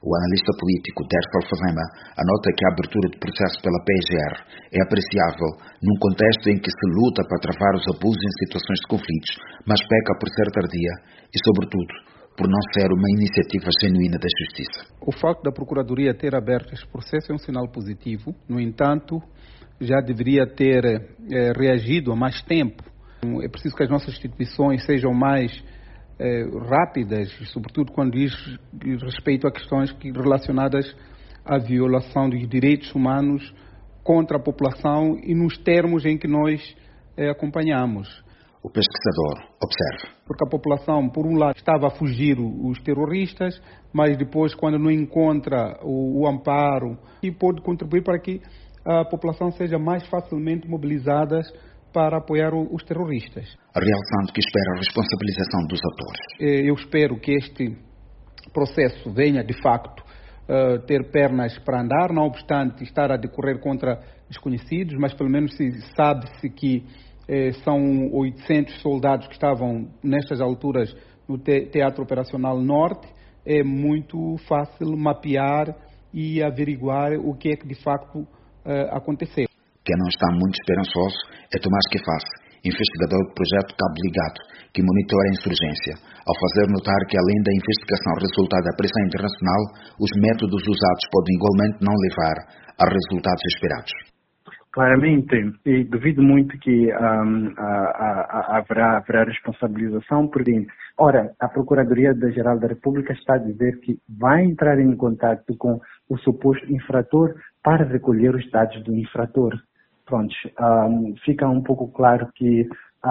O analista político Dersa Alfazema anota que a abertura de processo pela PGR é apreciável num contexto em que se luta para travar os abusos em situações de conflitos, mas peca por ser tardia e, sobretudo, por não ser uma iniciativa genuína da Justiça. O facto da Procuradoria ter aberto este processo é um sinal positivo. No entanto, já deveria ter reagido há mais tempo. É preciso que as nossas instituições sejam mais rápidas, sobretudo quando diz respeito a questões relacionadas à violação dos direitos humanos contra a população e nos termos em que nós acompanhamos. O pesquisador observa. Porque a população, por um lado, estava a fugir os terroristas, mas depois, quando não encontra o amparo, e pode contribuir para que a população seja mais facilmente mobilizada para apoiar os terroristas. Realçando que espera a responsabilização dos atores. Eu espero que este processo venha, de facto, ter pernas para andar, não obstante estar a decorrer contra desconhecidos, mas pelo menos sabe-se que são 800 soldados que estavam nestas alturas no Teatro Operacional Norte. É muito fácil mapear e averiguar o que é que de facto aconteceu. Quem não está muito esperançoso é Tomás Quefas, investigador do projeto Cabo Ligado, que monitora a insurgência, ao fazer notar que além da investigação resultada da pressão internacional, os métodos usados podem igualmente não levar a resultados esperados. Claramente, e duvido muito que haverá responsabilização, porque, ora, a Procuradoria-Geral da República está a dizer que vai entrar em contato com o suposto infrator para recolher os dados do infrator. Pronto, fica um pouco claro que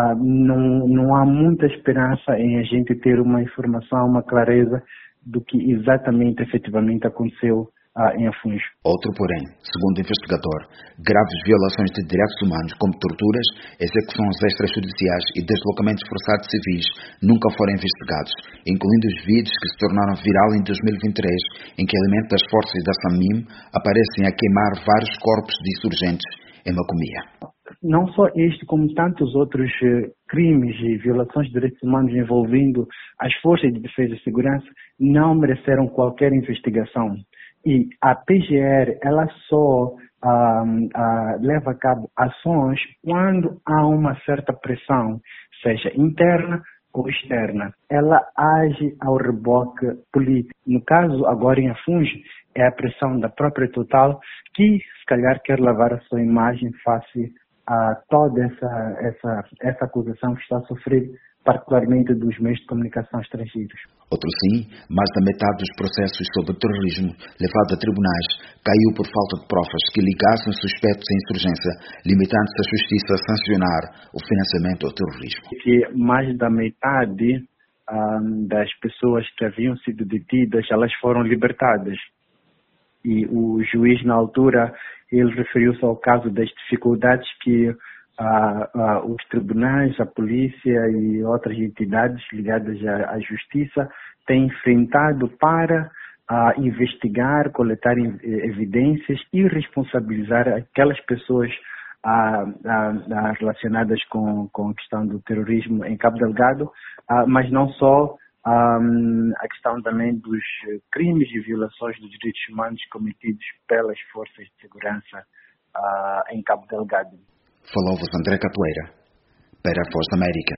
não há muita esperança em a gente ter uma informação, uma clareza do que exatamente, efetivamente aconteceu em Afuns. Outro, porém, segundo o investigador, graves violações de direitos humanos, como torturas, execuções extrajudiciais e deslocamentos forçados civis, nunca foram investigados, incluindo os vídeos que se tornaram viral em 2023, em que elementos das forças da SAMIM aparecem a queimar vários corpos de insurgentes em Macomia. Não só este, como tantos outros crimes e violações de direitos humanos envolvendo as forças de defesa e segurança não mereceram qualquer investigação. E a PGR, ela só leva a cabo ações quando há uma certa pressão, seja interna ou externa. Ela age ao reboque político. No caso, agora em Afuns, é a pressão da própria Total que, se calhar, quer lavar a sua imagem face a toda essa acusação que está a sofrer, particularmente dos meios de comunicação estrangeiros. Outro sim, mais da metade dos processos sobre terrorismo levados a tribunais caiu por falta de provas que ligassem suspeitos à insurgência, limitando-se a justiça a sancionar o financiamento ao terrorismo. Que mais da metade das pessoas que haviam sido detidas, elas foram libertadas. E o juiz, na altura, ele referiu-se ao caso das dificuldades que os tribunais, a polícia e outras entidades ligadas à justiça têm enfrentado para investigar, coletar evidências e responsabilizar aquelas pessoas relacionadas com a questão do terrorismo em Cabo Delgado, mas não só a questão também dos crimes e violações dos direitos humanos cometidos pelas forças de segurança em Cabo Delgado. Falou-vos André Catoeira, para a Voz da América.